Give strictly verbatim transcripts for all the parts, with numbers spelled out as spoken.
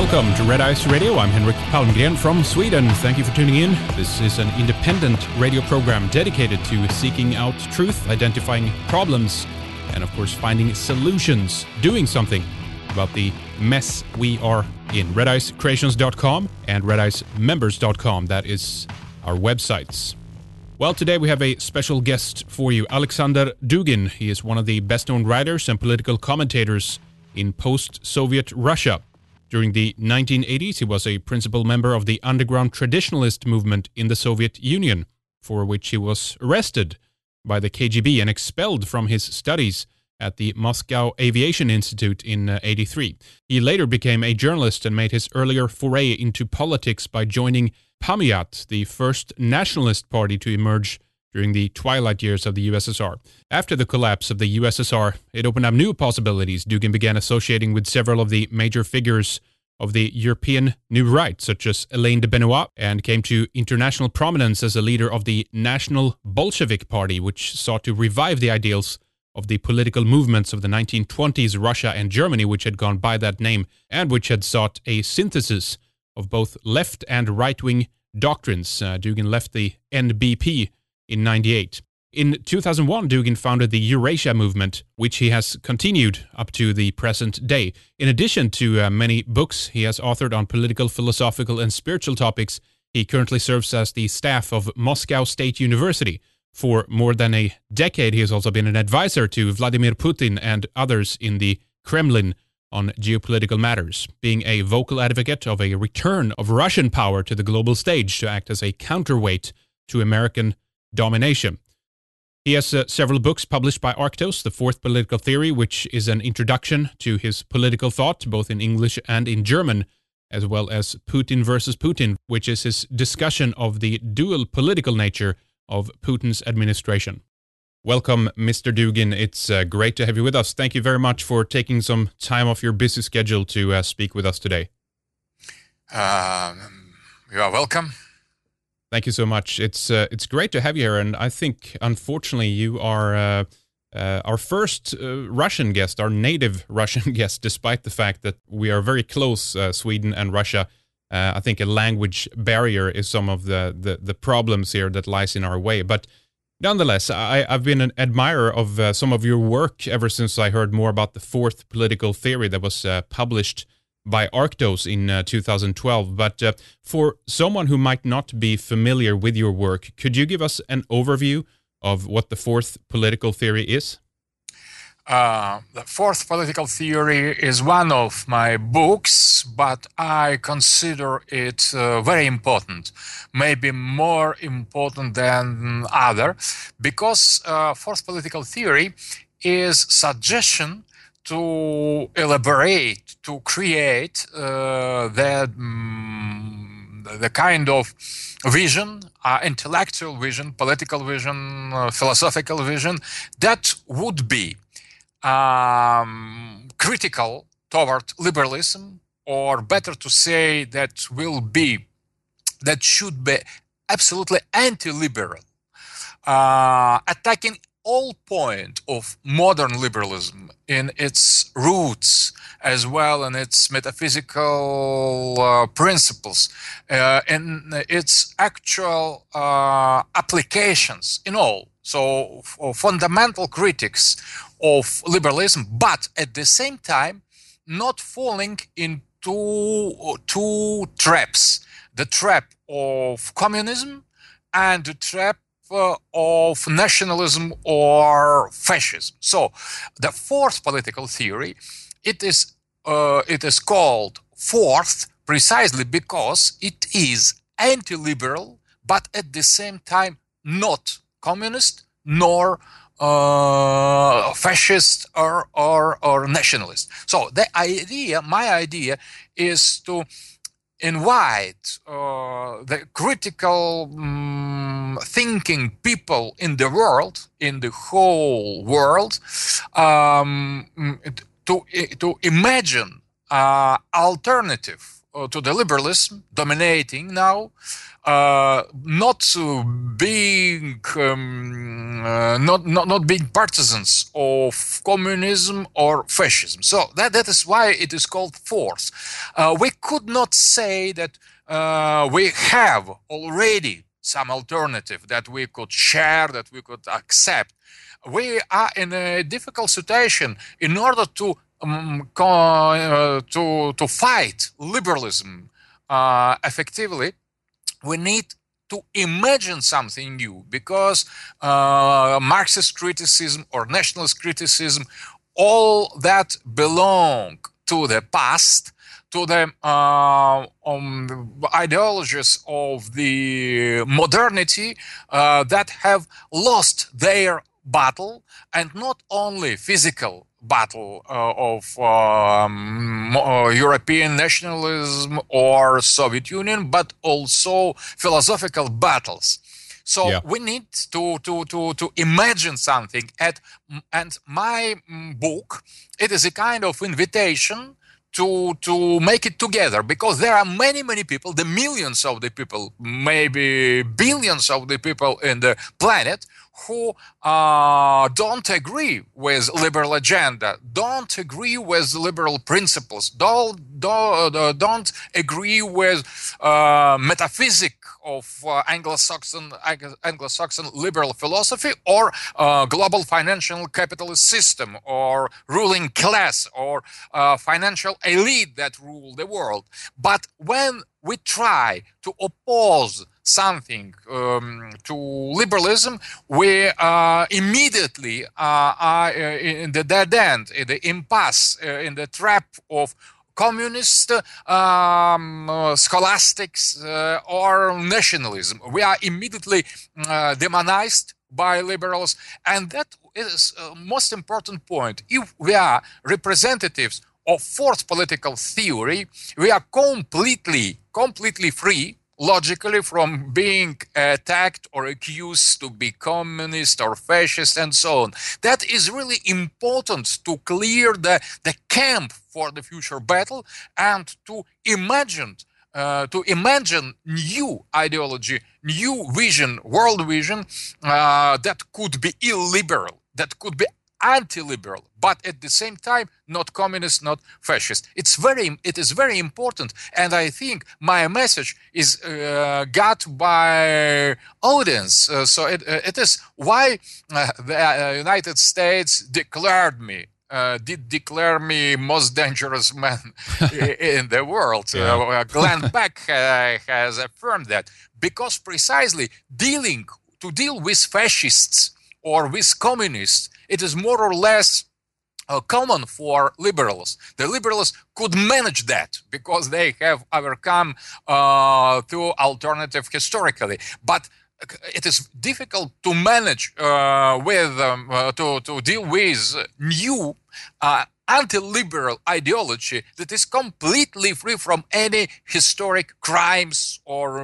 Welcome to Red Ice Radio. I'm Henrik Palmgren from Sweden. Thank you for tuning in. This is an independent radio program dedicated to seeking out truth, identifying problems, and of course finding solutions, doing something about the mess we are in. red ice creations dot com and red ice members dot com. That is our websites. Well, today we have a special guest for you, Alexander Dugin. He is one of the best-known writers and political commentators in post-Soviet Russia. During the nineteen eighties, he was a principal member of the underground traditionalist movement in the Soviet Union, for which he was arrested by the K G B and expelled from his studies at the Moscow Aviation Institute in uh, eighty-three. He later became a journalist and made his earlier foray into politics by joining Pamyat, the first nationalist party to emerge during the twilight years of the U S S R. After the collapse of the U S S R, it opened up new possibilities. Dugin began associating with several of the major figures of the European New Right, such as Alain de Benoit, and came to international prominence as a leader of the National Bolshevik Party, which sought to revive the ideals of the political movements of the nineteen twenties Russia and Germany, which had gone by that name, and which had sought a synthesis of both left and right-wing doctrines. Uh, Dugin left the N B P in ninety-eight. In two thousand one, Dugin founded the Eurasia movement, which he has continued up to the present day. In addition to uh, many books he has authored on political, philosophical, and spiritual topics, he currently serves as the staff of Moscow State University. For more than a decade, he has also been an advisor to Vladimir Putin and others in the Kremlin on geopolitical matters, being a vocal advocate of a return of Russian power to the global stage to act as a counterweight to American domination. He has uh, several books published by Arctos, The Fourth Political Theory, which is an introduction to his political thought, both in English and in German, as well as Putin versus Putin, which is his discussion of the dual political nature of Putin's administration. Welcome, Mister Dugin. It's uh, great to have you with us. Thank you very much for taking some time off your busy schedule to uh, speak with us today. Um, you are welcome. Thank you so much. It's uh, it's great to have you here, and I think, unfortunately, you are uh, uh, our first uh, Russian guest, our native Russian guest, despite the fact that we are very close, uh, Sweden and Russia. Uh, I think a language barrier is some of the, the, the problems here that lies in our way. But nonetheless, I, I've been an admirer of uh, some of your work ever since I heard more about the fourth political theory that was uh, published by Arctos in uh, two thousand twelve. But uh, for someone who might not be familiar with your work, could you give us an overview of what the fourth political theory is? Uh, the fourth political theory is one of my books, but I consider it uh, very important, maybe more important than other, because uh, fourth political theory is suggestion to elaborate, to create uh, the, um, the kind of vision, uh, intellectual vision, political vision, uh, philosophical vision, that would be um, critical toward liberalism, or better to say that will be, that should be absolutely anti-liberal, uh, attacking all point of modern liberalism in its roots, as well in its metaphysical uh, principles, uh, in its actual uh, applications in all. So f- fundamental critics of liberalism, but at the same time not falling into two traps: the trap of communism and the trap Uh, of nationalism or fascism. So, the fourth political theory, it is uh, it is called fourth precisely because it is anti-liberal, but at the same time not communist nor uh, fascist or, or or nationalist. So, the idea, my idea, is to invite uh, the critical um, thinking people in the world, in the whole world, um, to to imagine uh, alternative uh, to the liberalism dominating now, uh, not uh, being um, uh, not, not not being partisans of communism or fascism. So that that is why it is called fourth. Uh, we could not say that uh, we have already some alternative that we could share, that we could accept. We are in a difficult situation in order to um, co- uh, to to fight liberalism uh, effectively. We need to imagine something new, because uh, Marxist criticism or nationalist criticism, all that belong to the past, to the uh, um, ideologies of the modernity uh, that have lost their battle, and not only physical battle uh, of um, uh, European nationalism or Soviet Union, but also philosophical battles. So Yeah. we need to, to, to, to imagine something. At, and my mm, book, it is a kind of invitation to to make it together, because there are many many people, the millions of the people, maybe billions of the people in the planet, who uh, don't agree with liberal agenda, don't agree with liberal principles, don't don't, don't agree with uh, metaphysic of uh, Anglo-Saxon Anglo-Saxon liberal philosophy, or uh, global financial capitalist system, or ruling class, or uh, financial elite that rule the world. But when we try to oppose something um, to liberalism, we uh, immediately uh, are in the dead end, in the impasse, uh, in the trap of communist, um, uh, scholastics, uh, or nationalism. We are immediately uh, demonized by liberals, and that is a most important point. If we are representatives of fourth political theory, we are completely, completely free, logically, from being attacked or accused to be communist or fascist and so on. That is really important to clear the, the camp for the future battle, and to imagine uh, to imagine new ideology, new vision, world vision uh, that could be illiberal, that could be anti-liberal, but at the same time not communist, not fascist. It's very, it is very important, and I think my message is uh, got by audience. Uh, so it, uh, it is why uh, the uh, United States declared me. Uh, did declare me most dangerous man in the world. Yeah. Uh, Glenn Beck uh, has affirmed that, because precisely dealing to deal with fascists or with communists, it is more or less uh, common for liberals. The liberals could manage that because they have overcome uh, through alternative historically. But it is difficult to manage uh, with um, uh, to to deal with new uh, anti-liberal ideology that is completely free from any historic crimes or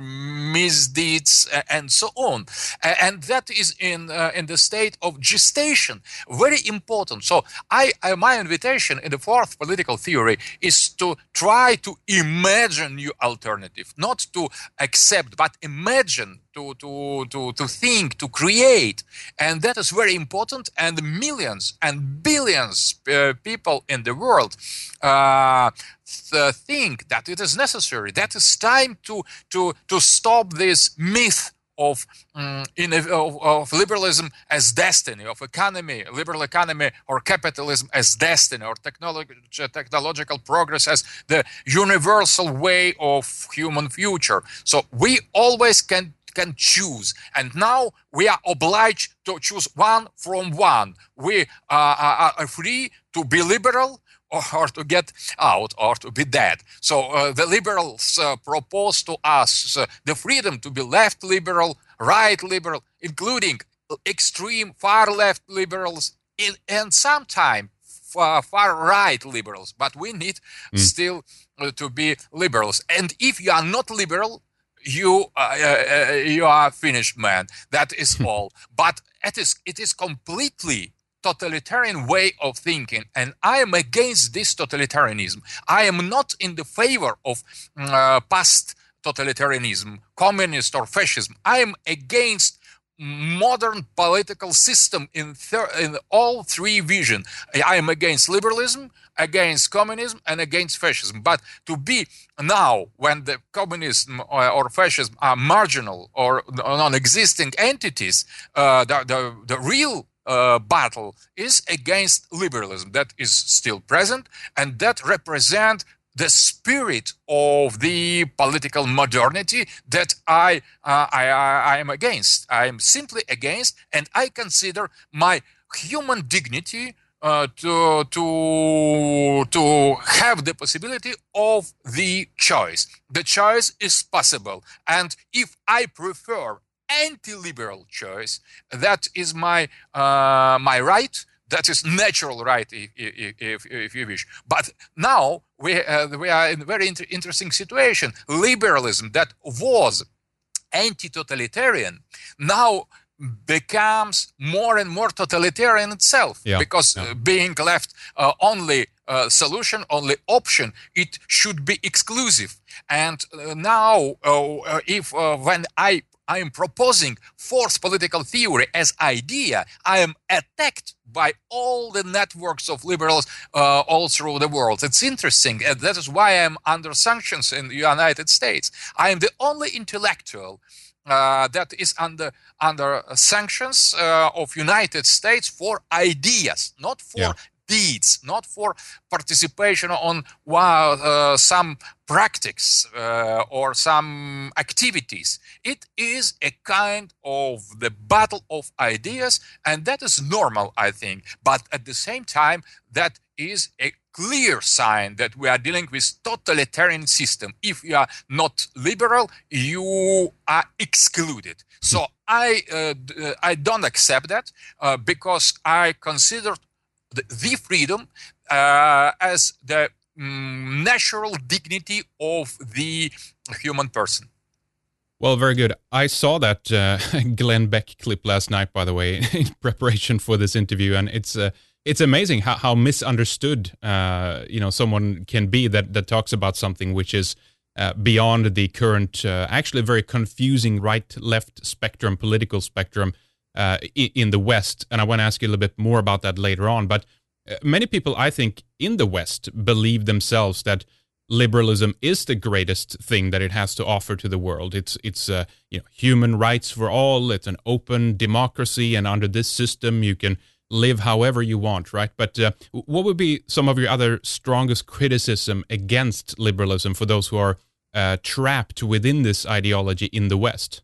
misdeeds and so on, and that is in uh, in the state of gestation. Very important. So, I, I my invitation in the fourth political theory is to try to imagine new alternative, not to accept, but imagine. To, to, to, to think, to create. And that is very important. And millions and billions uh, people in the world uh, th- think that it is necessary, that it's time to, to, to stop this myth of, um, in a, of, of liberalism as destiny, of economy, liberal economy or capitalism as destiny, or technolog- technological progress as the universal way of human future. So we always can can choose, and now we are obliged to choose one from one. We uh, are, are free to be liberal or, or to get out or to be dead. So uh, the liberals uh, propose to us uh, the freedom to be left liberal, right liberal, including extreme far left liberals, in, and sometimes far, far right liberals. But we need mm. still uh, to be liberals. And if you are not liberal, you uh, uh, you are finished, man. That is all. But it is it is completely totalitarian way of thinking, and I am against this totalitarianism. I am not in the favor of uh, past totalitarianism, communist or fascism. I am against modern political system in, thir- in all three visions. I am against liberalism, against communism, and against fascism. But to be now, when the communism or, or fascism are marginal or non-existing entities, uh, the, the, the real uh, battle is against liberalism that is still present and that represent the spirit of the political modernity that I, uh, I, I, I am against. I am simply against, and I consider my human dignity uh, to, to, to have the possibility of the choice. The choice is possible, and if I prefer anti-liberal choice, that is my, uh, my right. That is natural right, if, if, if you wish. But now we, uh, we are in a very inter- interesting situation. Liberalism that was anti-totalitarian now becomes more and more totalitarian itself, yeah, because yeah. Uh, being left uh, only uh, solution, only option, it should be exclusive. And uh, now, uh, if uh, when I I am proposing forced political theory as idea, I am attacked by all the networks of liberals uh, all through the world. It's interesting, and that is why I'm under sanctions in the United States. I am the only intellectual uh, that is under under sanctions uh, of United States for ideas, not for yeah. deeds, not for participation on wow, uh, some practice uh, or some activities. It is a kind of the battle of ideas, and that is normal, I think. But at the same time, that is a clear sign that we are dealing with totalitarian system. If you are not liberal, you are excluded. So I uh, I don't accept that uh, because I consider the, the freedom uh, as the um, natural dignity of the human person. Well, very good. I saw that uh, Glenn Beck clip last night, by the way, in preparation for this interview, and it's uh, it's amazing how, how misunderstood uh, you know someone can be that that talks about something which is uh, beyond the current, uh, actually very confusing right-left spectrum, political spectrum uh, in, in the West. And I want to ask you a little bit more about that later on. But uh, many people, I think, in the West believe themselves that liberalism is the greatest thing that it has to offer to the world. It's it's uh, you know human rights for all. It's an open democracy, and under this system, you can live however you want, right? But uh, what would be some of your other strongest criticism against liberalism for those who are uh, trapped within this ideology in the West?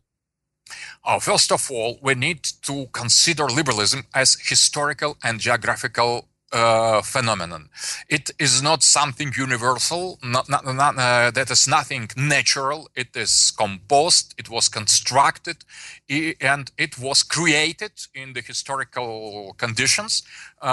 Uh, first of all, we need to consider liberalism as historical and geographical Uh, phenomenon. It is not something universal, not, not, not, uh, that is nothing natural. It is composed, it was constructed, and it was created in the historical conditions.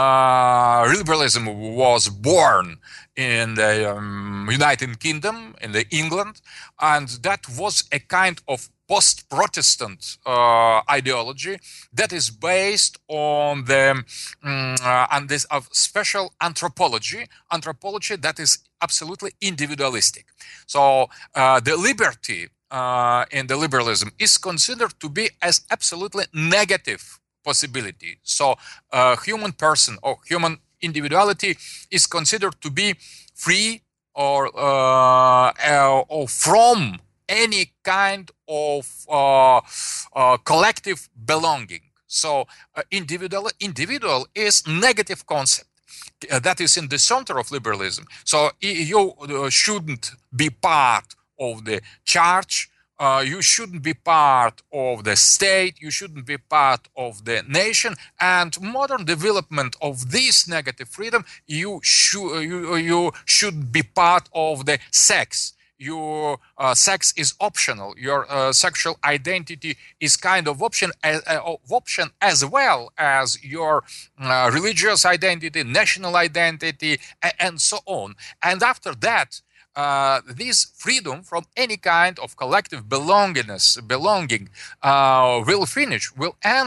Uh, liberalism was born in the um, United Kingdom, in the England, and that was a kind of post-Protestant uh, ideology that is based on the um, uh, on this of special anthropology, anthropology that is absolutely individualistic. So uh, the liberty uh, in the liberalism is considered to be as absolutely negative possibility. So a uh, human person or human individuality is considered to be free or uh, uh, or from any kind of uh, uh, collective belonging. So uh, individual individual is negative concept. Uh, that is in the center of liberalism. So you uh, shouldn't be part of the church. Uh, you shouldn't be part of the state. You shouldn't be part of the nation. And modern development of this negative freedom, you should you, you should be part of the sex. Your uh, sex is optional. Your uh, sexual identity is kind of option, uh, of option as well as your uh, religious identity, national identity, and, and so on. And after that, uh, this freedom from any kind of collective belongingness, belonging uh, will finish, will end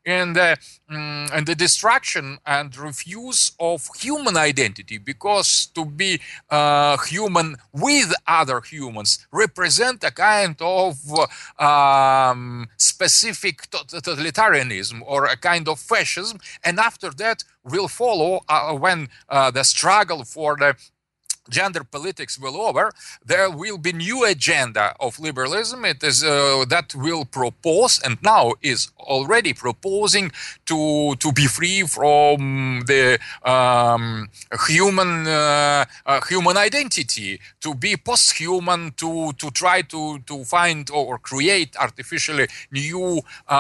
in the um, in the destruction and refuse of human identity, because to be uh, human with other humans represent a kind of uh, um, specific totalitarianism or a kind of fascism, and after that will follow uh, when uh, the struggle for the gender politics will over, there will be new agenda of liberalism. It is uh, that will propose, and now is already proposing, to to be free from the um, human uh, uh, human identity, to be post-human, to to try to to find or create artificially new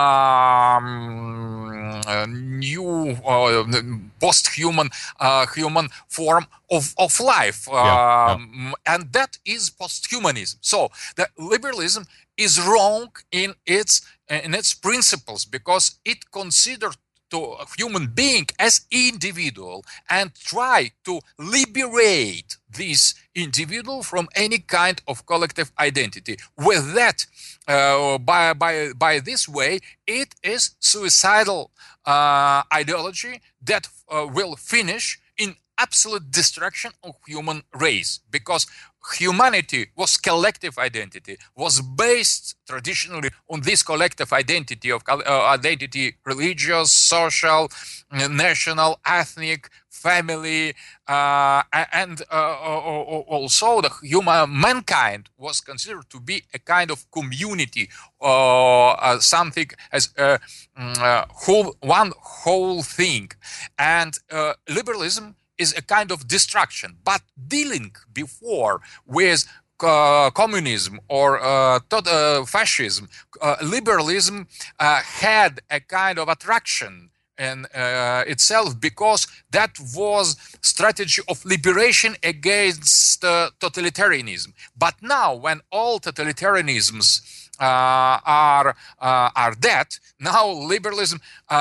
um, uh, new uh, post-human uh, human form of of life. Yeah, yeah. Um, and that is post-humanism. So the liberalism is wrong in its in its principles, because it considers to a human being as individual and try to liberate this individual from any kind of collective identity. With that, uh, by by by this way, it is suicidal uh, ideology that uh, will finish in absolute destruction of human race, because humanity was collective identity, was based traditionally on this collective identity of uh, identity, religious, social, national, ethnic, family, uh, and uh, also the human mankind was considered to be a kind of community, or uh, something as a uh, whole, one whole thing, and uh, liberalism is a kind of destruction. But dealing before with uh, communism or uh, uh, fascism, uh, liberalism uh, had a kind of attraction in uh, itself, because that was strategy of liberation against uh, totalitarianism. But now, when all totalitarianisms Uh, are uh, are dead, now liberalism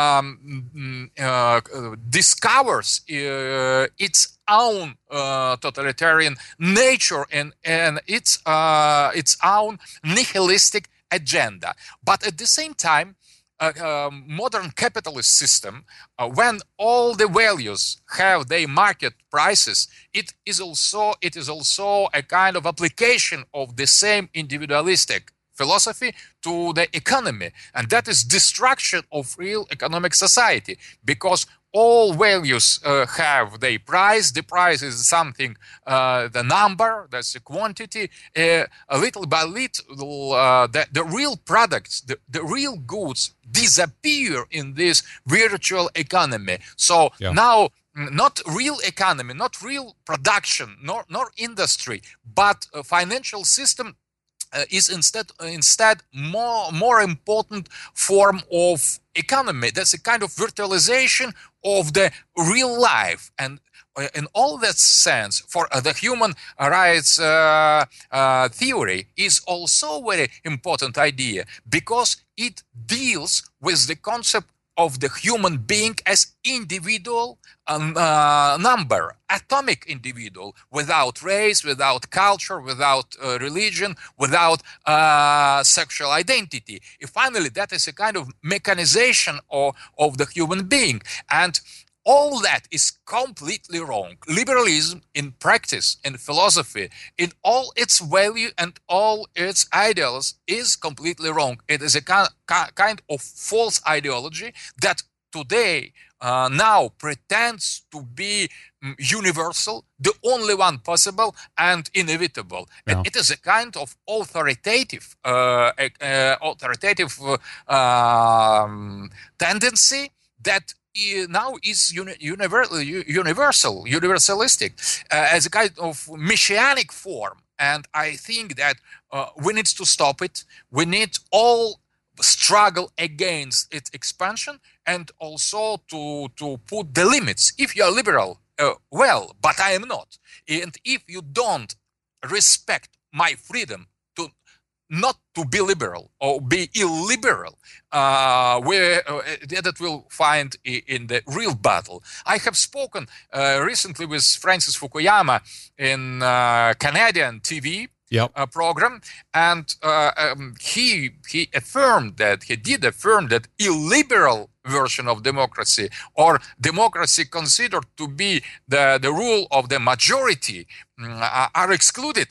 um, uh, discovers uh, its own uh, totalitarian nature and and its uh, its own nihilistic agenda. But at the same time, a uh, uh, modern capitalist system, uh, when all the values have their market prices, it is also it is also a kind of application of the same individualistic philosophy to the economy, and that is destruction of real economic society, because all values uh, have their price. The price is something, uh, the number, that's the quantity. Uh, a little by little, uh, the, the real products, the, the real goods disappear in this virtual economy. So yeah. Now, not real economy, not real production, nor, nor industry, but a financial system Uh, is instead instead more more important form of economy. That's a kind of virtualization of the real life, and uh, in all that sense, for uh, the human rights uh, uh, theory is also a very important idea, because it deals with the concept of the human being as individual um, uh, number, atomic individual, without race, without culture, without uh, religion, without uh, sexual identity. If finally, that is a kind of mechanization of, of the human being. And all that is completely wrong. Liberalism in practice, in philosophy, in all its value and all its ideals is completely wrong. It is a kind of false ideology that today uh, now pretends to be um, universal, the only one possible and inevitable. Yeah. And it is a kind of authoritative, uh, uh, authoritative uh, um, tendency that now is uni universal, universal, universalistic, uh, as a kind of messianic form. And I think that uh, we need to stop it. We need all struggle against its expansion, and also to, to put the limits. If you are liberal, uh, well, but I am not. And if you don't respect my freedom to not to be liberal or be illiberal, uh, where uh, that will find in the real battle. I have spoken uh, recently with Francis Fukuyama in uh, Canadian T V yep. uh, program, and uh, um, he he affirmed that he did affirm that illiberal version of democracy, or democracy considered to be the, the rule of the majority, uh, are excluded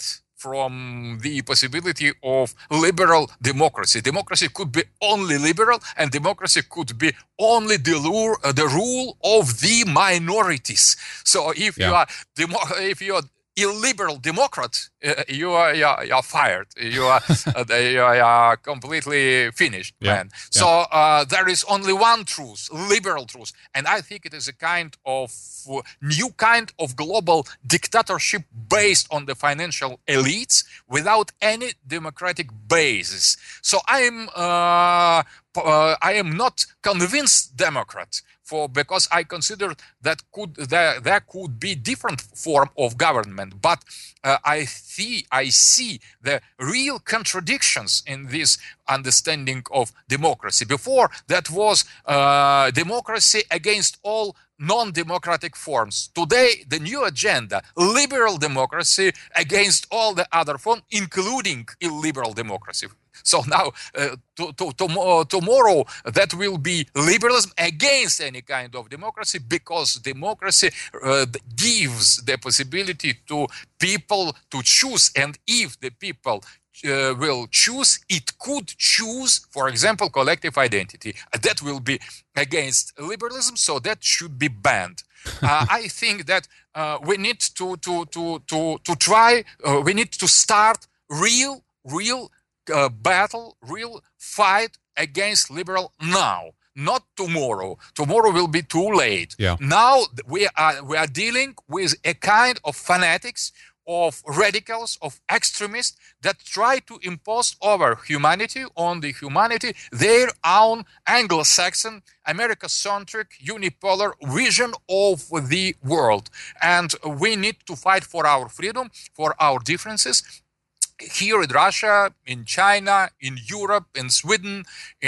from the possibility of liberal democracy. Democracy could be only liberal, and democracy could be only the, lure, uh, the rule of the minorities. So if yeah. you are demo- if you are illiberal Democrat, uh, you are you are, you are fired. You are uh, you are completely finished, yeah. man. Yeah. So uh, there is only one truth, liberal truth, and I think it is a kind of uh, new kind of global dictatorship based on the financial elites without any democratic basis. So I am uh, uh, I am not convinced Democrat. For, because I consider that could there, there could be different form of government, but uh, I see I see the real contradictions in this understanding of democracy. Before, that was uh, democracy against all non-democratic forms. Today, the new agenda, liberal democracy against all the other forms, including illiberal democracy. So now, uh, to, to, to, uh, tomorrow, that will be liberalism against any kind of democracy, because democracy uh, gives the possibility to people to choose, and if the people uh, will choose, it could choose, for example, collective identity. That will be against liberalism, so that should be banned. uh, I think that uh, we need to to to to to try. Uh, we need to start real, real. Uh, battle, real fight against liberal now, not tomorrow. Tomorrow will be too late. Yeah. Now we are we are dealing with a kind of fanatics, of radicals, of extremists that try to impose over humanity, on the humanity, their own Anglo-Saxon, America-centric, unipolar vision of the world. And we need to fight for our freedom, for our differences, here in Russia, in China, in Europe, in Sweden,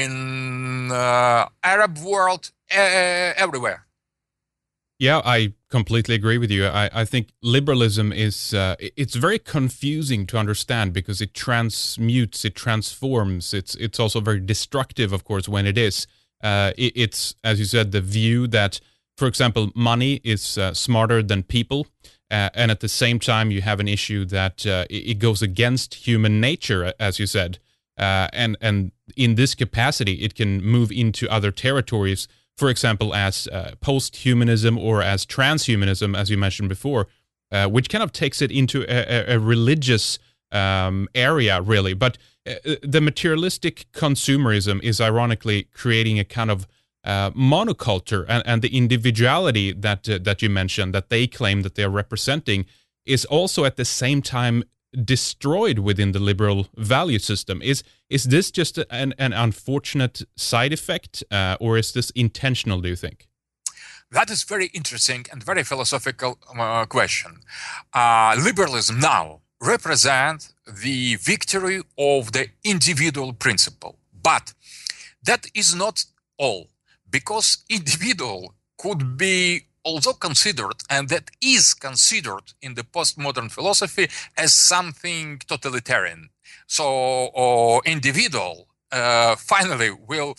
in uh, Arab world, uh, everywhere. Yeah, I completely agree with you. I, I think liberalism is, uh, it's very confusing to understand because it transmutes, it transforms. It's it's also very destructive, of course, when it is. Uh, it, it's, as you said, the view that, for example, money is uh, smarter than people. Uh, and at the same time, you have an issue that uh, it, it goes against human nature, as you said. Uh, and, and in this capacity, it can move into other territories, for example, as uh, post-humanism or as transhumanism, as you mentioned before, uh, which kind of takes it into a, a religious um, area, really. But uh, the materialistic consumerism is ironically creating a kind of Uh, monoculture, and, and the individuality that uh, that you mentioned, that they claim that they are representing, is also at the same time destroyed within the liberal value system. Is is this just an, an unfortunate side effect, uh, or is this intentional, do you think? That is very interesting and very philosophical uh, question. Uh, liberalism now represents the victory of the individual principle, but that is not all. Because individual could be also considered, and that is considered in the postmodern philosophy, as something totalitarian. So uh, individual uh, finally will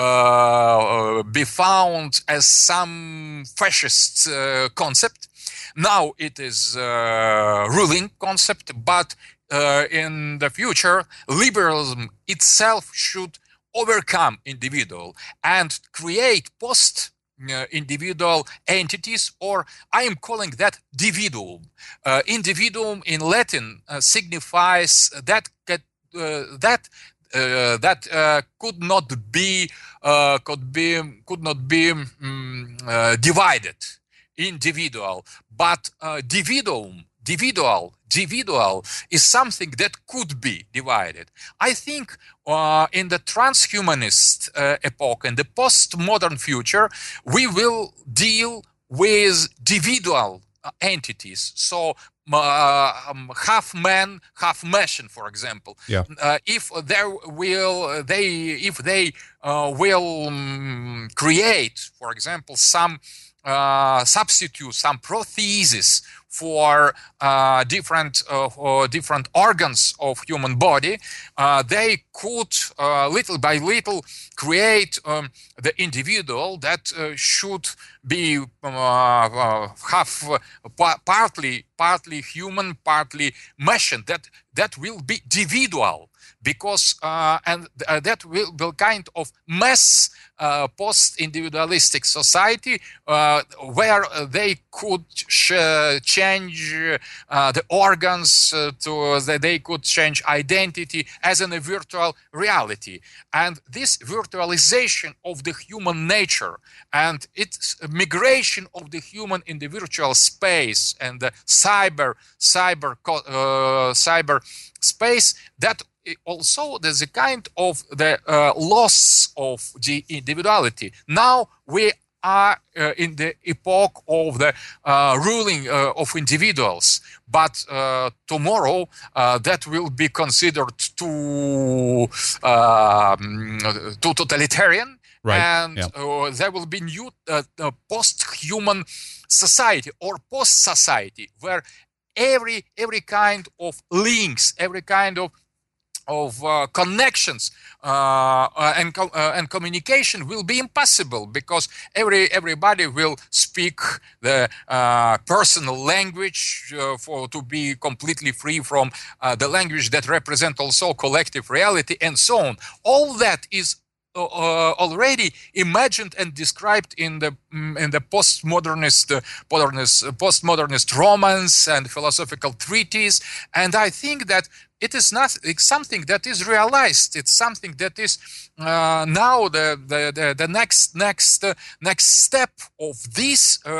uh, be found as some fascist uh, concept. Now it is a ruling concept, but uh, in the future, liberalism itself should overcome individual and create post-individual uh, entities, or I am calling that dividuum. Uh, individuum in Latin uh, signifies that uh, that uh, that uh, could not be uh, could be could not be um, uh, divided. Individual, but uh, dividuum. Individual, individual is something that could be divided. I think uh, in the transhumanist uh, epoch, in the postmodern future, we will deal with individual uh, entities. So uh, um, half man, half machine, for example. Yeah. Uh, if there will they, if they uh, will um, create, for example, some uh, substitute, some prothesis for uh, different uh, uh, different organs of human body, uh, they could uh, little by little create um, the individual that uh, should be uh, uh, have uh, partly partly human, partly machine. That that will be individual, because uh, and uh, that will be kind of mass uh, post-individualistic society uh, where they could sh- change uh, the organs uh, to that they could change identity as in a virtual reality. And this virtualization of the human nature and its migration of the human in the virtual space and the cyber cyber uh, cyber space, that also there's a kind of the uh, loss of the individuality. Now we are uh, in the epoch of the uh, ruling uh, of individuals, but uh, tomorrow uh, that will be considered too uh, too totalitarian. Right. And yeah. uh, there will be new uh, uh, post-human society or post-society where every every kind of links, every kind of of uh, connections uh, uh, and co- uh, and communication will be impossible, because every everybody will speak the uh, personal language uh, for to be completely free from uh, the language that represent also collective reality and so on. All that is Uh, uh, already imagined and described in the mm, in the postmodernist uh, modernist, uh, postmodernist romance and philosophical treatise, and I think that it is not it's something that is realized. It's something that is uh, now the the, the, the next next uh, next step of this uh,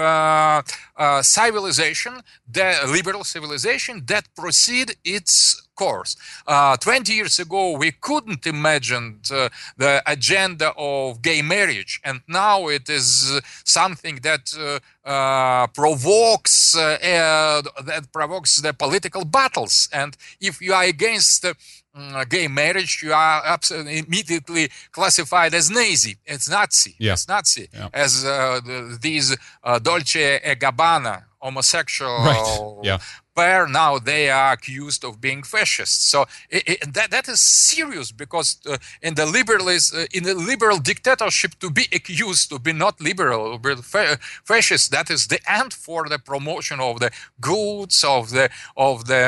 uh, civilization, the liberal civilization that proceed its course. Uh, twenty years ago, we couldn't imagine uh, the agenda of gay marriage, and now it is uh, something that uh, uh, provokes uh, uh, that provokes the political battles. And if you are against uh, uh, gay marriage, you are absolutely immediately classified as Nazi. It's Nazi. Yeah. It's Nazi. Yeah. As uh, the, these uh, Dolce e Gabbana homosexual Right. Yeah. pair, now they are accused of being fascists. So it, it, that that is serious, because uh, in the liberalism, uh, in the liberal dictatorship, to be accused to be not liberal, but fa- fascist, that is the end for the promotion of the goods of the of the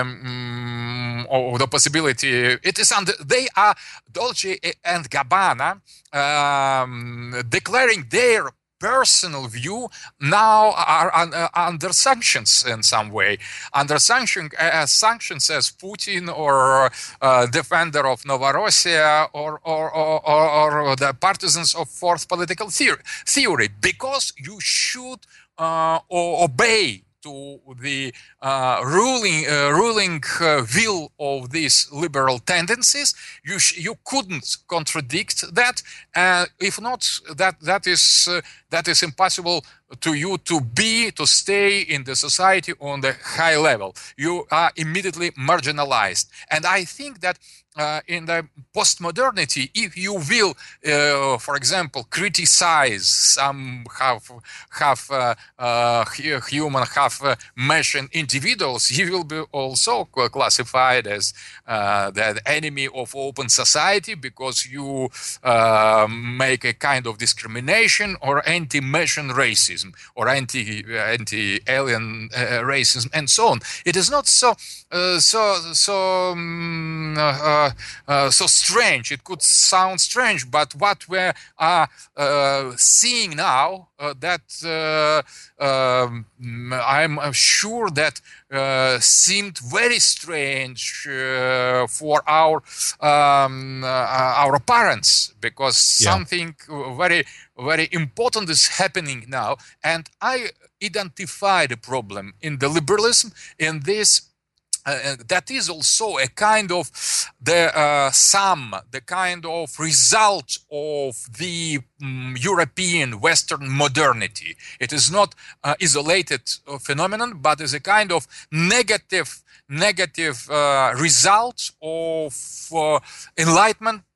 um, of the possibility. It is under they are Dolce and Gabbana um, declaring their personal view now are uh, under sanctions in some way, under sanction, uh, sanctions as Putin or uh, defender of Novorossiya or or, or, or or the partisans of fourth political theory, theory because you should uh, obey to the uh, ruling uh, ruling uh, will of these liberal tendencies. You sh- you couldn't contradict that. Uh, if not, that that is uh, that is impossible to you to be to stay in the society on the high level. You are immediately marginalized, and I think that. Uh, in the postmodernity, if you will, uh, for example, criticize some half, half uh, uh, human, half uh, machine individuals, you will be also classified as uh, the enemy of open society, because you uh, make a kind of discrimination or anti-machine racism or anti anti-alien uh, racism and so on. It is not so uh, so so. Um, uh, Uh, so strange. It could sound strange, but what we are uh, seeing now, uh, that uh, um, I'm sure that uh, seemed very strange uh, for our um, uh, our parents, because Yeah. something very very important is happening now, and I identify the problem in the liberalism in this. Uh, that is also a kind of the uh, sum, the kind of result of the um, European Western modernity. It is not uh, isolated uh, phenomenon, but is a kind of negative, negative uh, result of uh, enlightenment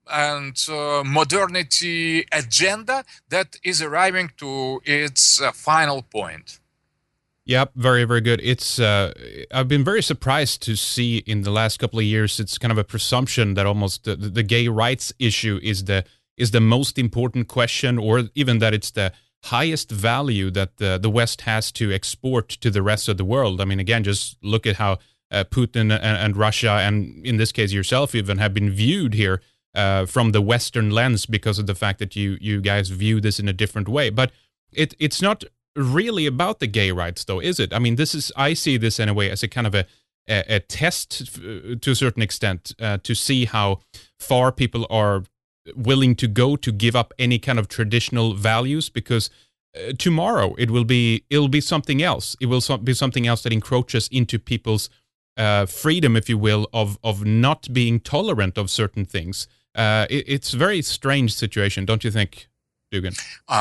and uh, modernity agenda that is arriving to its uh, final point. Yep, very, very good. It's uh, I've been very surprised to see in the last couple of years. It's kind of a presumption that almost the, the gay rights issue is the is the most important question, or even that it's the highest value that the the West has to export to the rest of the world. I mean, again, just look at how uh, Putin and, and Russia, and in this case yourself, even have been viewed here uh, from the Western lens because of the fact that you you guys view this in a different way. But it it's not really about the gay rights, though, is it? I mean, this is I see this in a way as a kind of a a, a test to a certain extent uh, to see how far people are willing to go to give up any kind of traditional values, because uh, tomorrow it will be it'll be something else. It will so- be something else that encroaches into people's uh, freedom, if you will, of of not being tolerant of certain things. Uh, it, it's a very strange situation, don't you think, Dugin?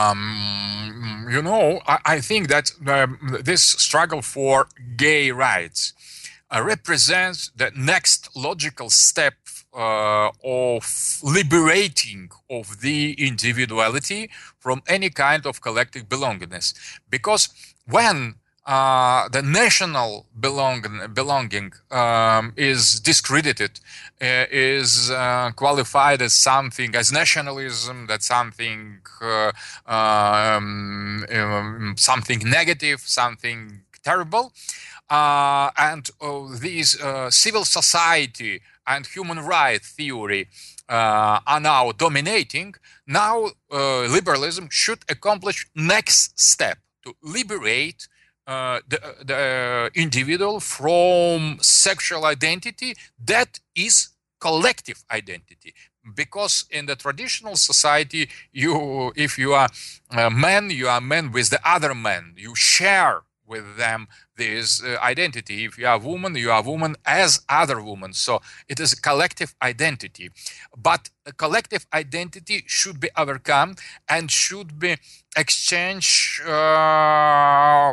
Um, you know, I, I think that um, this struggle for gay rights uh, represents the next logical step uh, of liberating of the individuality from any kind of collective belongingness. Because when uh, the national belong, belonging um, is discredited, uh, is uh, qualified as something, as nationalism, that's something, uh, um, um, something negative, something terrible, uh, and uh, these uh, civil society and human rights theory uh, are now dominating. Now, uh, liberalism should accomplish next step to liberate uh, the, the individual from sexual identity that is collective identity. Because in the traditional society, you, if you are a man, you are a man with the other man. You share with them this uh, identity. If you are a woman, you are a woman as other women. So it is a collective identity. But a collective identity should be overcome and should be exchanged uh,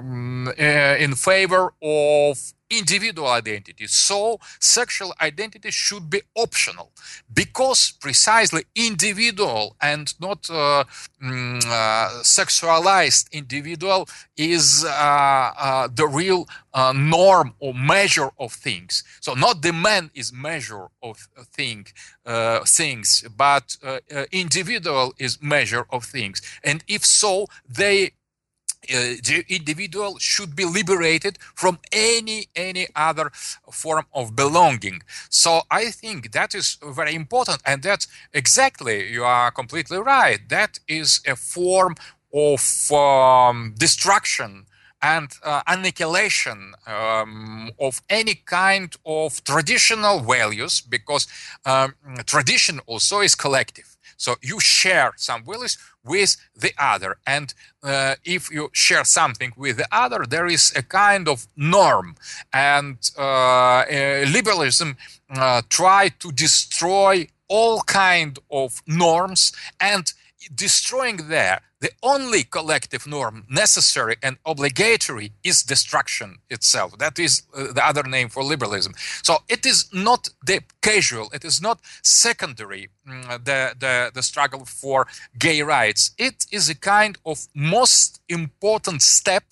in favor of individual identity. So sexual identity should be optional, because precisely individual and not uh, mm, uh, sexualized individual is uh, uh, the real uh, norm or measure of things. So not the man is measure of thing, uh, things, but uh, uh, individual is measure of things. And if so, they Uh, the individual should be liberated from any any other form of belonging. So I think that is very important, and that's exactly, you are completely right, that is a form of um, destruction and uh, annihilation um, of any kind of traditional values, because um, tradition also is collective. So you share some values with the other, and uh, if you share something with the other, there is a kind of norm. And uh, uh, liberalism uh, try to destroy all kind of norms, and destroying there, the only collective norm necessary and obligatory is destruction itself. That is uh, the other name for liberalism. So it is not the casual, it is not secondary, mm, the, the, the struggle for gay rights. It is a kind of most important step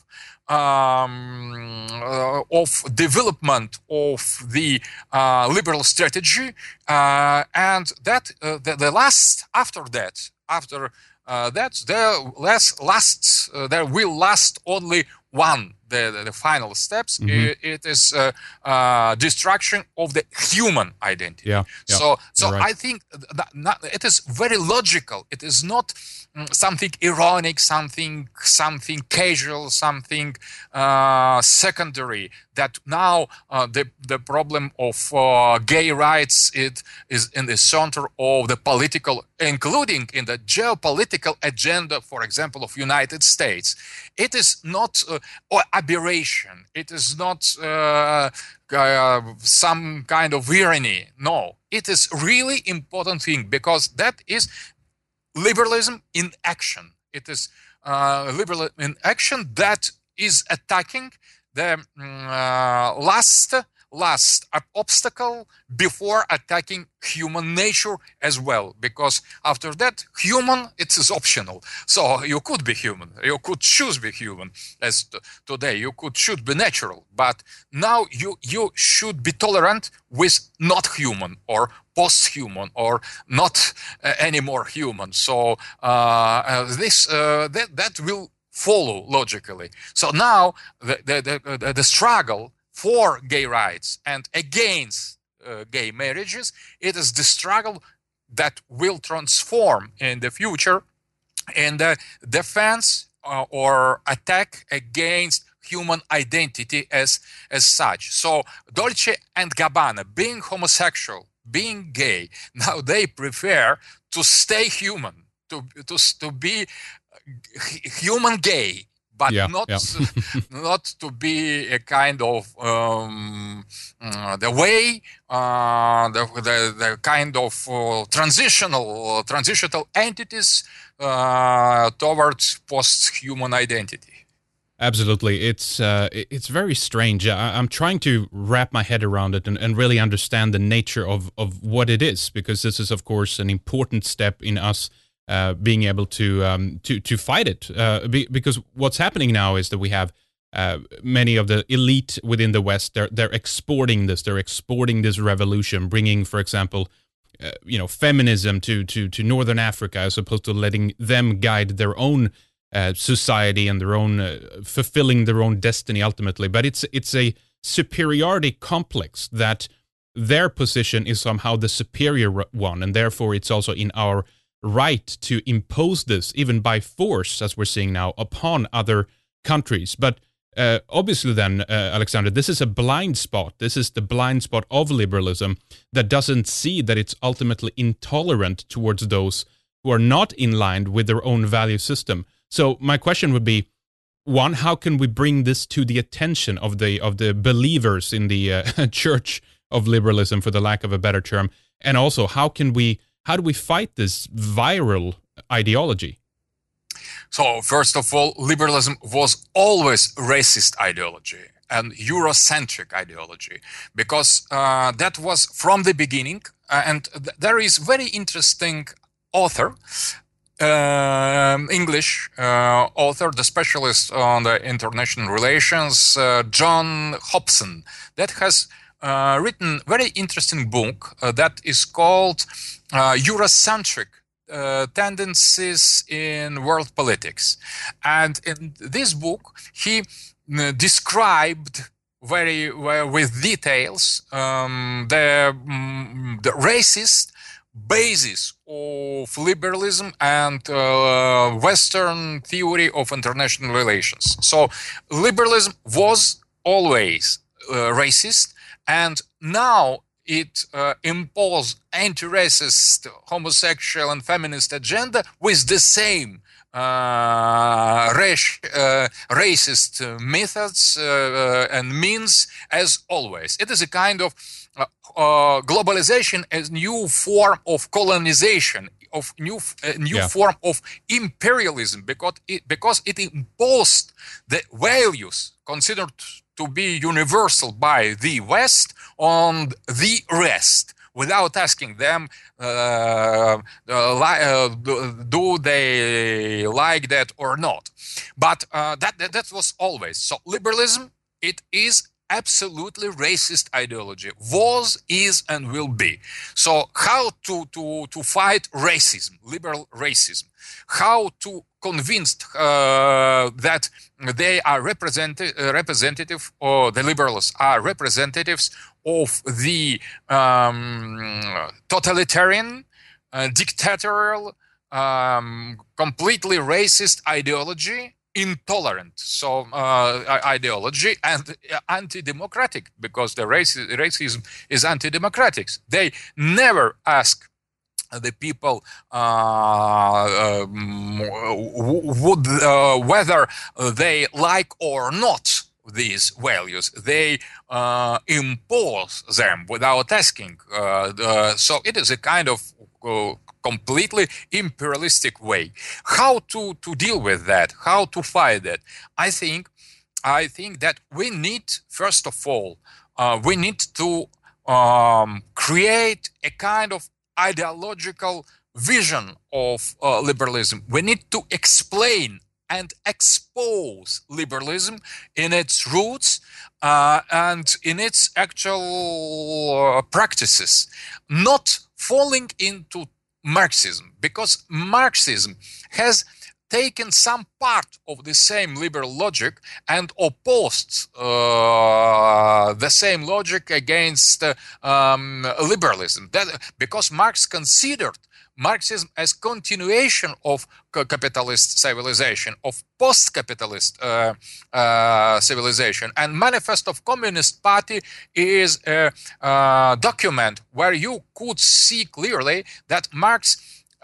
um, uh, of development of the uh, liberal strategy. Uh, and that uh, the, the last, after that, after uh, that, there last, last, uh, there will last only one, the, the, the final steps. Mm-hmm. it, it is uh, uh, destruction of the human identity. Yeah, yeah, so so right. I think that not, it is very logical. It is not mm, something ironic, something something casual, something uh, secondary. That now uh, the the problem of uh, gay rights it is in the center of the political, including in the geopolitical agenda, for example, of United States. It is not uh, or aberration. It is not uh, uh, some kind of irony. No, it is really important thing, because that is liberalism in action. It is uh, liberalism in action that is attacking the uh, last last obstacle before attacking human nature as well, because after that, human, it is optional. So you could be human, you could choose be human, as t- today you could should be natural, but now you you should be tolerant with not human or post-human or not uh, anymore human. So uh, uh, this uh, that that will follow logically. So now the the the, the struggle for gay rights and against uh, gay marriages, it is the struggle that will transform in the future in the defense uh, or attack against human identity as as such. So Dolce and Gabbana, being homosexual, being gay, now they prefer to stay human, to to to be human gay, but Yeah, not yeah. not to be a kind of um, uh, the way uh, the, the the kind of uh, transitional transitional entities uh, towards post-human identity. Absolutely, it's uh, it- it's very strange. I, I'm trying to wrap my head around it and, and really understand the nature of of what it is, because this is, of course, an important step in us uh, being able to um, to to fight it. Uh, be, because what's happening now is that we have uh, many of the elite within the West. They're they're exporting this. They're exporting this revolution, bringing, for example, uh, you know, feminism to to to Northern Africa, as opposed to letting them guide their own uh, society and their own uh, fulfilling their own destiny ultimately. But it's it's a superiority complex that their position is somehow the superior one, and therefore it's also in our right to impose this, even by force, as we're seeing now, upon other countries. But uh, obviously then, uh, Alexander, this is a blind spot. This is the blind spot of liberalism that doesn't see that it's ultimately intolerant towards those who are not in line with their own value system. So my question would be, one, how can we bring this to the attention of the of the believers in the uh, church of liberalism, for the lack of a better term? And also, how can we how do we fight this viral ideology? So, first of all, liberalism was always racist ideology and Eurocentric ideology, because uh, that was from the beginning. Uh, and th- there is very interesting author, um, English uh, author, the specialist on the international relations, uh, John Hobson, that has uh, written very interesting book uh, that is called uh, Eurocentric uh, Tendencies in World Politics. And in this book, he uh, described very well with details um, the, um, the racist basis of liberalism and uh, Western theory of international relations. So liberalism was always uh, racist, and now it uh, imposed anti-racist, homosexual and feminist agenda with the same uh, race, uh, racist methods uh, and means as always. It is a kind of uh, uh, globalization as new form of colonization, of new uh, new Yeah. form of imperialism, because it, because it imposed the values considered to be universal by the West on the rest, without asking them, uh, uh, do they like that or not. But uh, that, that that was always. So liberalism, it is absolutely racist ideology, was, is, and will be. So how to, to, to fight racism, liberal racism? How to convince uh, that they are representative, uh, representative, or the liberals are representatives of the um, totalitarian, uh, dictatorial, um, completely racist ideology, intolerant so uh, ideology, and anti-democratic, because the race, racism is anti-democratic. They never ask the people uh, um, would uh, whether they like or not these values. They uh, impose them without asking. Uh, the, so it is a kind of uh, completely imperialistic way. How to, to deal with that? How to fight that? I think I think that we need, first of all, uh, we need to um, create a kind of ideological vision of uh, liberalism. We need to explain and expose liberalism in its roots uh, and in its actual uh, practices, not falling into Marxism, because Marxism has taken some part of the same liberal logic and opposed uh, the same logic against uh, um, liberalism. That, because Marx considered Marxism as continuation of capitalist civilization, of post-capitalist uh, uh, civilization. And Manifest of Communist Party is a uh, document where you could see clearly that Marx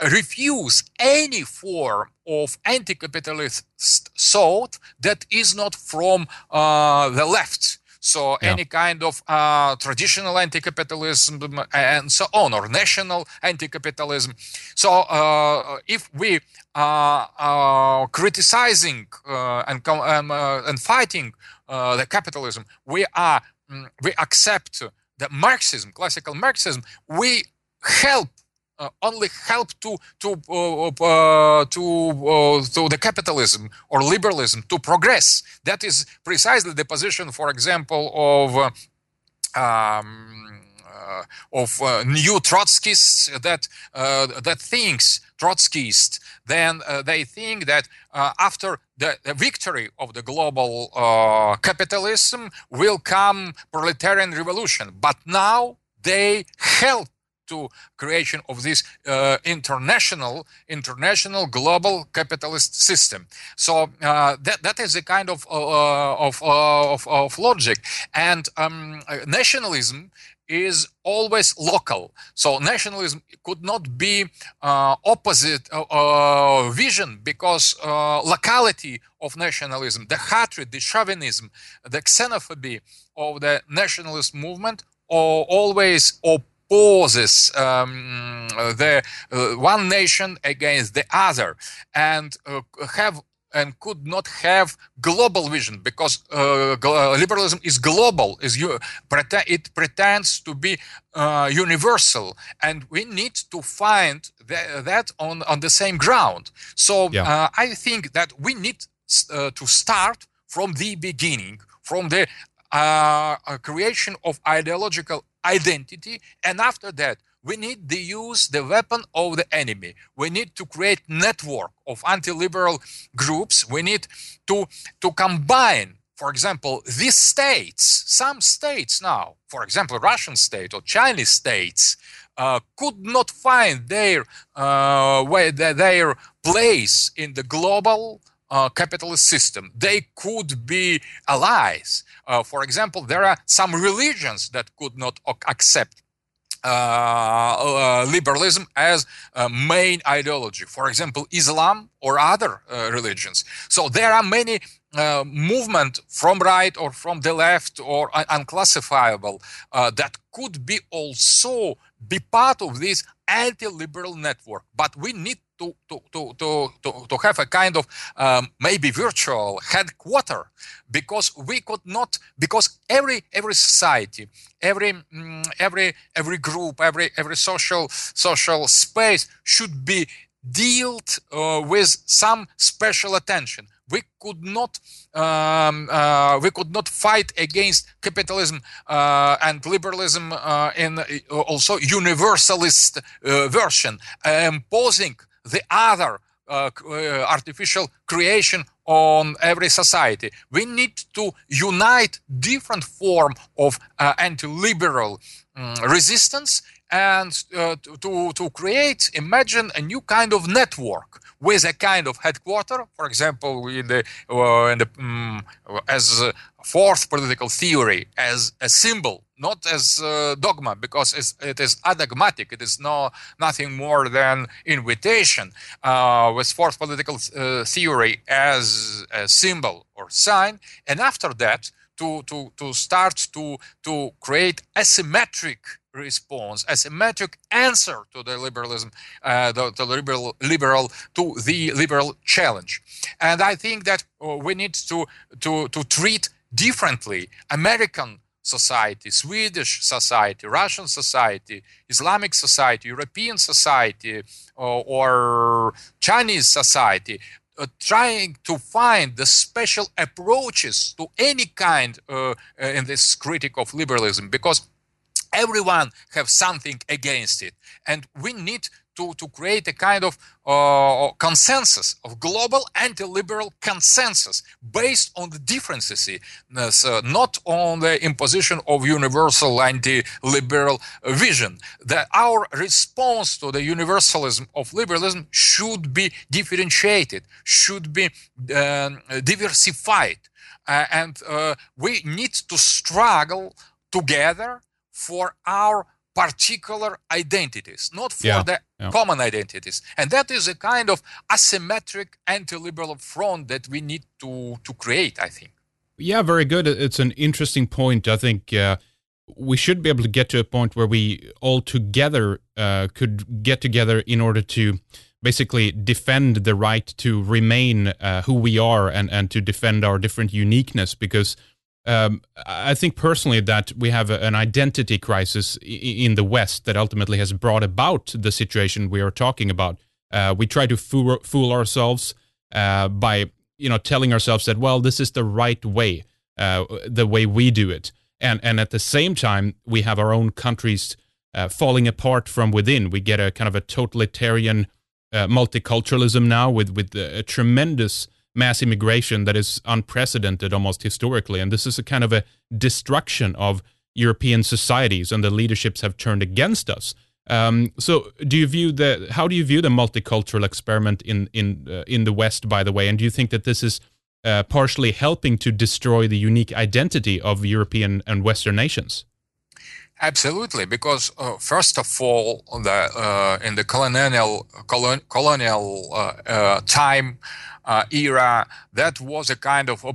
refuse any form of anti-capitalist thought that is not from uh, the left. So yeah. any kind of uh, traditional anti-capitalism and so on, or national anti-capitalism. So uh, if we are uh, uh, criticizing uh, and, um, uh, and fighting uh, the capitalism, we are um, we accept the Marxism, classical Marxism. We help. Uh, only help to to uh, uh, to uh, to the capitalism or liberalism to progress. That is precisely the position, for example, of uh, um, uh, of uh, new Trotskyists that uh, that thinks Trotskyist. Then uh, they think that uh, after the, the victory of the global uh, capitalism will come proletarian revolution. But now they help to creation of this uh, international, international global capitalist system. So uh, that that is a kind of uh, of, uh, of of logic, and um, nationalism is always local. So nationalism could not be uh, opposite uh, uh, vision, because uh, locality of nationalism, the hatred, the chauvinism, the xenophobia of the nationalist movement, are always opposed. Opposes um, the uh, one nation against the other, and uh, have and could not have global vision, because uh, liberalism is global, is you it pretends to be uh, universal, and we need to find th that on on the same ground. So yeah. uh, I think that we need uh, to start from the beginning, from the uh, creation of ideological identity, and after that we need to use the weapon of the enemy. We need to create network of anti-liberal groups. We need to to combine, for example, these states. Some states now, for example, Russian state or Chinese states, uh, could not find their uh, way, their place in the global Uh, capitalist system. They could be allies. Uh, for example, there are some religions that could not accept uh, uh, liberalism as a main ideology. For example, Islam or other uh, religions. So there are many uh, movements from right or from the left or un unclassifiable uh, that could be also be part of this anti-liberal network. But we need To, to, to, to, to have a kind of um, maybe virtual headquarter, because we could not, because every every society, every mm, every every group, every every social social space should be dealt uh, with some special attention. We could not um, uh, we could not fight against capitalism uh, and liberalism uh, in also universalist uh, version, uh, imposing the other uh, uh, artificial creation on every society. We need to unite different form of uh, anti-liberal um, resistance, and uh, to, to create, imagine a new kind of network with a kind of headquarter, for example, in the, uh, in the um, as a fourth political theory, as a symbol, not as uh, dogma, because it's, it is adogmatic. It is no nothing more than invitation. Uh, with fourth political uh, theory as a symbol or sign, and after that, to to to start to to create asymmetric response, asymmetric answer to the liberalism, uh, the, the liberal liberal to the liberal challenge. And I think that uh, we need to to to treat differently American society, Swedish society, Russian society, Islamic society, European society, or, or Chinese society, uh, trying to find the special approaches to any kind uh, in this critique of liberalism, because everyone have something against it, and we need to, to create a kind of uh, consensus, of global anti-liberal consensus based on the differences, uh, not on the imposition of universal anti-liberal vision. That our response to the universalism of liberalism should be differentiated, should be uh, diversified, uh, and uh, we need to struggle together for our particular identities, not for Yeah, the yeah. common identities. And that is a kind of asymmetric anti-liberal front that we need to, to create, I think. Yeah, very good. It's an interesting point. I think uh, we should be able to get to a point where we all together uh, could get together in order to basically defend the right to remain uh, who we are, and, and to defend our different uniqueness, because Um, I think personally that we have a, an identity crisis in the West that ultimately has brought about the situation we are talking about. Uh, we try to fool, fool ourselves uh, by, you know, telling ourselves that, well, this is the right way, uh, the way we do it, and and at the same time we have our own countries uh, falling apart from within. We get a kind of a totalitarian uh, multiculturalism now with with a tremendous mass immigration that is unprecedented almost historically, and this is a kind of a destruction of European societies, and the leaderships have turned against us. Um, so, do you view the how do you view the multicultural experiment in in uh, in the West, by the way? And do you think that this is uh, partially helping to destroy the unique identity of European and Western nations? Absolutely, because uh, first of all, the, uh, in the colonial colon, colonial uh, uh, time uh, era, that was a kind of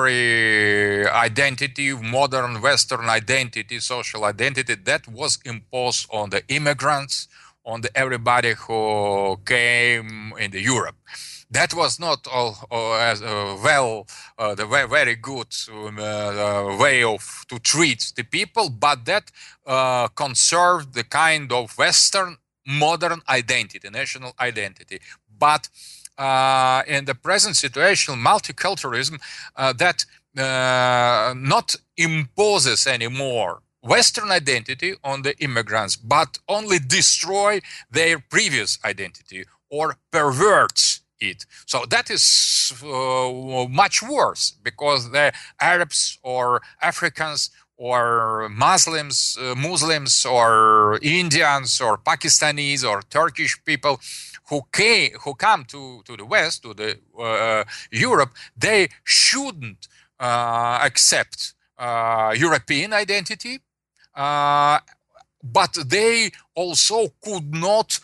obligatory identity, modern Western identity, social identity that was imposed on the immigrants, on the everybody who came into Europe. That was not all, all as uh, well uh, the very, very good um, uh, way of to treat the people, but that uh, conserved the kind of Western modern identity, national identity. But uh, in the present situation, multiculturalism uh, that uh, not imposes anymore Western identity on the immigrants, but only destroy their previous identity or perverts it. So that is uh, much worse, because the Arabs or Africans or Muslims, uh, Muslims or Indians or Pakistanis or Turkish people who came, who come to, to the West, to the uh, Europe, they shouldn't uh, accept uh, European identity. Uh, but they also could not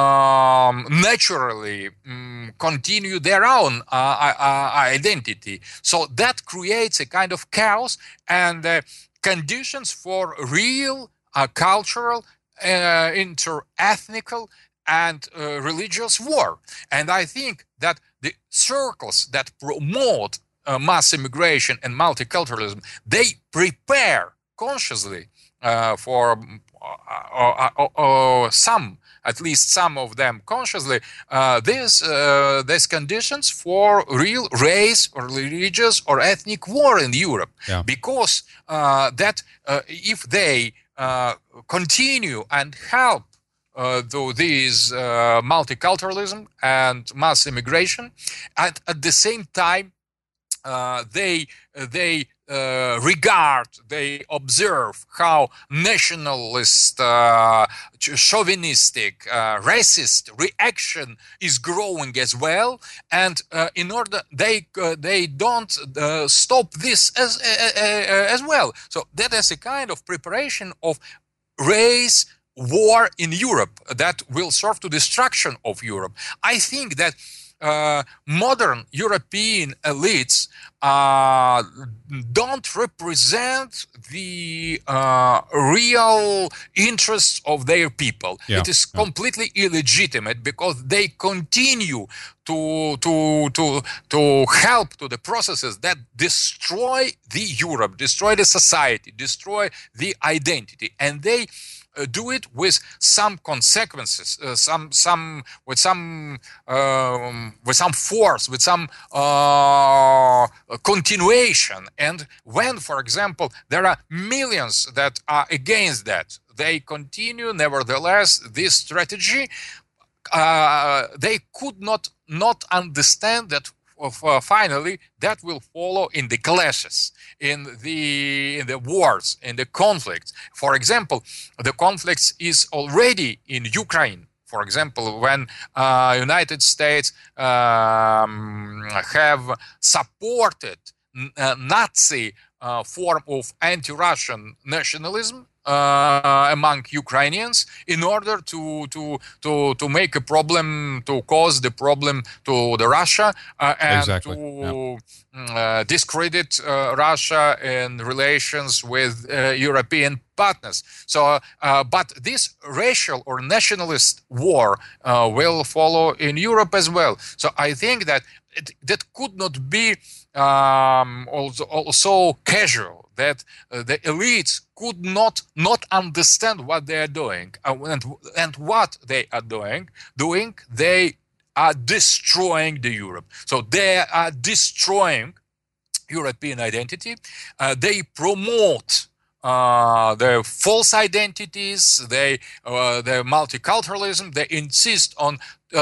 um, naturally um, continue their own uh, uh, identity. So that creates a kind of chaos and uh, conditions for real uh, cultural, uh, inter-ethnical and uh, religious war. And I think that the circles that promote uh, mass immigration and multiculturalism, they prepare consciously uh, for uh, uh, uh, some, at least some of them consciously, uh, these, uh, these conditions for real race or religious or ethnic war in Europe. Yeah. Because uh, that uh, if they uh, continue and help uh, to this uh, multiculturalism and mass immigration, and at the same time uh, they they uh, regard, they observe how nationalist, uh, chauvinistic, uh, racist reaction is growing as well, and uh, in order they uh, they don't uh, stop this as uh, uh, as well. So that is a kind of preparation of race war in Europe that will serve to destruction of Europe. I think that uh, modern European elites uh, don't represent the uh, real interests of their people. Yeah, It is yeah. completely illegitimate because they continue to to to to help to the processes that destroy the Europe, destroy the society, destroy the identity, and they uh, do it with some consequences, uh, some some with some um, with some force, with some uh, continuation. And when, for example, there are millions that are against that, they continue nevertheless this strategy. Uh, they could not not understand that uh, finally that will follow in the clashes, in the in the wars, in the conflicts. For example, the conflicts is already in Ukraine. For example, when uh, United States um, have supported uh, Nazi uh, form of anti-Russian nationalism uh, among Ukrainians in order to to to to make a problem, to cause the problem to the Russia uh, and Exactly. to Yeah. uh, discredit uh, Russia in relations with uh, European partners. So, uh, but this racial or nationalist war uh, will follow in Europe as well. So I think that it, that could not be um, also, also casual, that uh, the elites could not not understand what they are doing uh, and, and what they are doing. Doing they are destroying the Europe. So they are destroying European identity. Uh, they promote uh, their false identities, they uh, their multiculturalism. They insist on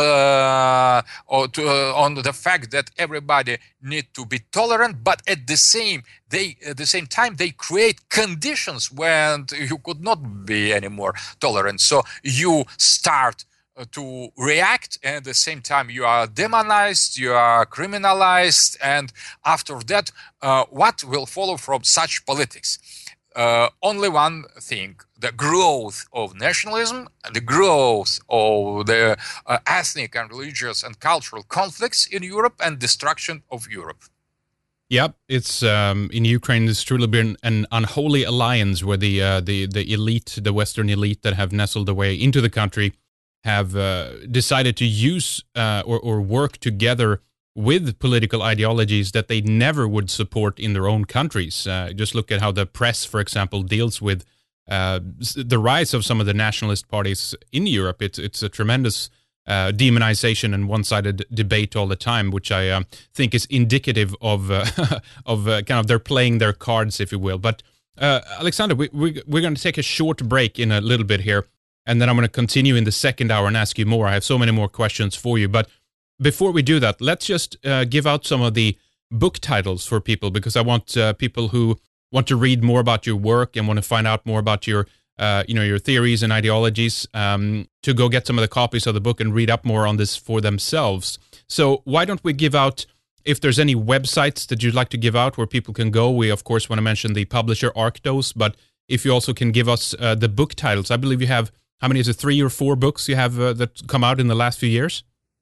uh, or to, uh, on the fact that everybody need to be tolerant, but at the same they at the same time they create conditions when you could not be anymore tolerant. So you start to react, and at the same time you are demonized, you are criminalized, and after that, uh, what will follow from such politics? Uh, only one thing: the growth of nationalism, the growth of the uh, ethnic and religious and cultural conflicts in Europe, and destruction of Europe. Yep, it's um, in Ukraine. It's truly been an unholy alliance where the uh, the the elite, the Western elite that have nestled their way into the country, have uh, decided to use uh, or, or work together with political ideologies that they never would support in their own countries. Uh, just look at how the press, for example, deals with uh, the rise of some of the nationalist parties in Europe. It's it's a tremendous uh, demonization and one-sided debate all the time, which I um, think is indicative of uh, of uh, kind of they're playing their cards, if you will. But uh, Alexander, we, we we're going to take a short break in a little bit here. And then I'm going to continue in the second hour and ask you more. I have so many more questions for you. But before we do that, let's just uh, give out some of the book titles for people, because I want uh, people who want to read more about your work and want to find out more about your, uh, you know, your theories and ideologies um, to go get some of the copies of the book and read up more on this for themselves. So why don't we give out, if there's any websites that you'd like to give out where people can go? We, of course, want to mention the publisher Arctos, but if you also can give us uh, the book titles. I believe you have, how many is it, three or four books you have uh, that come out in the last few years?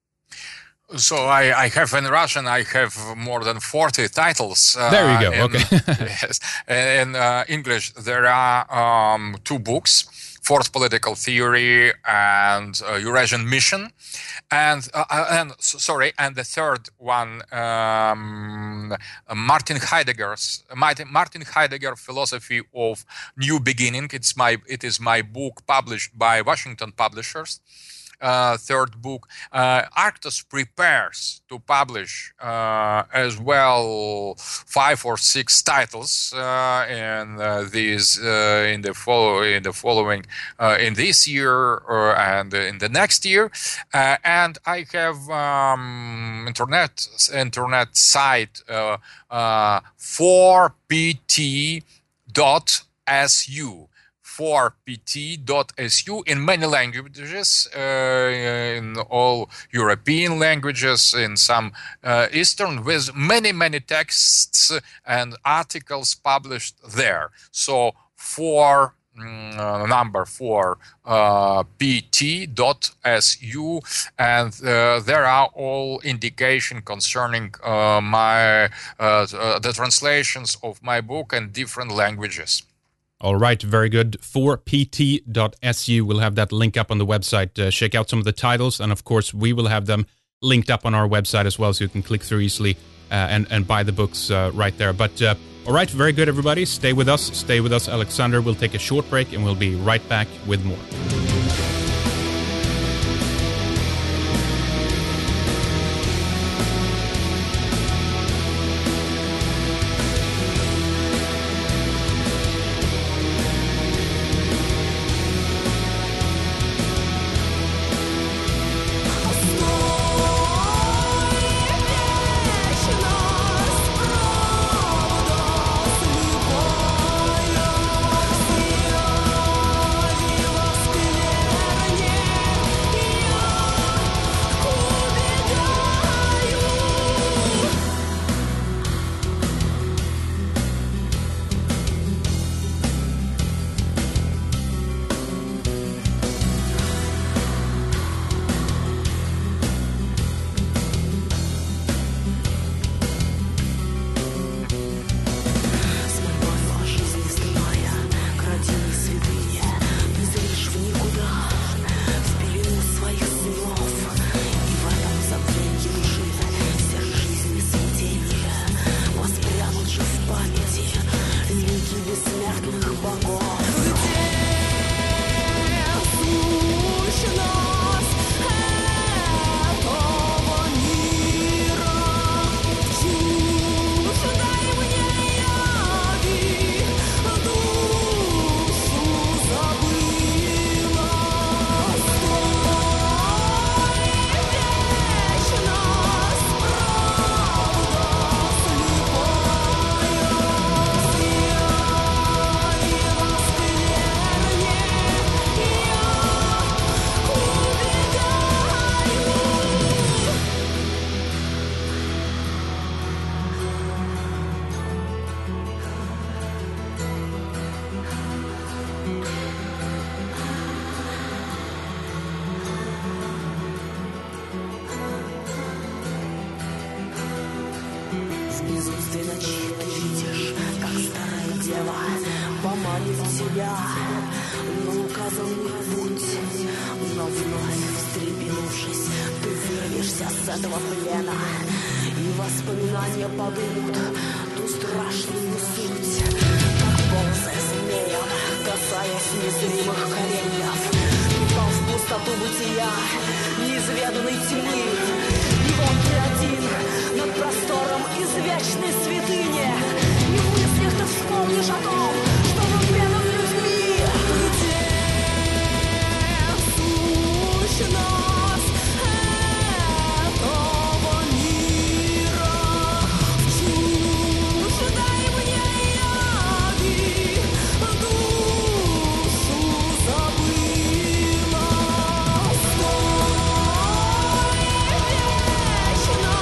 So I, I have in Russian, I have more than forty titles. Uh, there you go, in, okay. Yes. In uh, English, there are um, two books, Fourth Political Theory and uh, Eurasian Mission. And, uh, and sorry, and the third one, um, Martin Heidegger's Martin Heidegger Philosophy of New Beginning. It's my it is my book published by Washington Publishers. Uh, third book. Uh, Arctos prepares to publish uh, as well five or six titles uh, in uh, these uh, in the follow in the following uh, in this year or, and in the next year. Uh, and I have um, internet internet site uh, uh, four p t dot s u. four p t dot s u in many languages, uh, in all European languages, in some uh, Eastern, with many, many texts and articles published there. So for mm, number for uh, p t dot s u, and uh, there are all indication concerning uh, my uh, uh, the translations of my book in different languages. All right, very good. four p t dot s u. We'll have that link up on the website. Uh, check out some of the titles, and of course, we will have them linked up on our website as well, so you can click through easily uh, and and buy the books uh, right there. But uh, all right, very good, everybody. Stay with us. Stay with us, Alexander. We'll take a short break, and we'll be right back with more. Вечно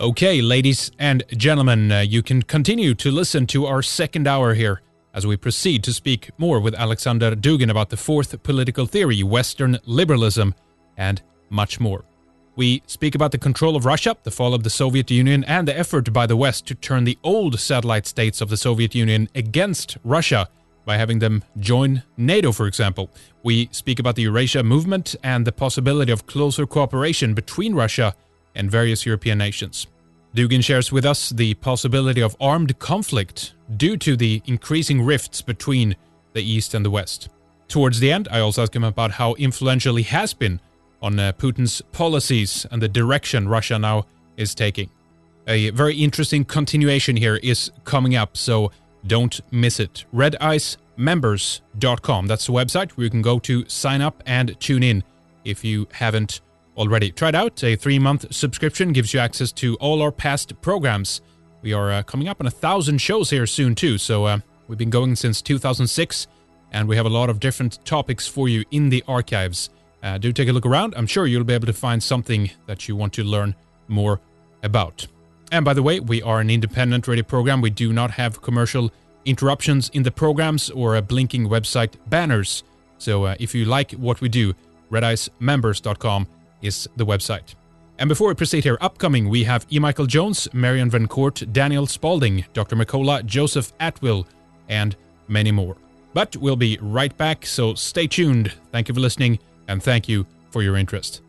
Okay, ladies and gentlemen, uh, you can continue to listen to our second hour here as we proceed to speak more with Alexander Dugin about the fourth political theory, Western liberalism, and much more. We speak about the control of Russia, the fall of the Soviet Union, and the effort by the West to turn the old satellite states of the Soviet Union against Russia by having them join NATO, for example. We speak about the Eurasia movement and the possibility of closer cooperation between Russia and various European nations. Dugin shares with us the possibility of armed conflict due to the increasing rifts between the East and the West. Towards the end, I also ask him about how influential he has been on uh, Putin's policies and the direction Russia now is taking. A very interesting continuation here is coming up, so don't miss it. red ice members dot com, that's the website where you can go to sign up and tune in if you haven't already. Try it out. A three-month subscription gives you access to all our past programs. We are uh, coming up on a thousand shows here soon too, so uh, we've been going since two thousand six, and we have a lot of different topics for you in the archives. Uh, do take a look around. I'm sure you'll be able to find something that you want to learn more about. And by the way, we are an independent radio program. We do not have commercial interruptions in the programs or uh, blinking website banners. So uh, if you like what we do, red ice members dot com is the website. And before we proceed here, upcoming, we have E. Michael Jones, Marion Van Court, Daniel Spalding, Doctor Mercola, Joseph Atwill, and many more. But we'll be right back, so stay tuned. Thank you for listening, and thank you for your interest.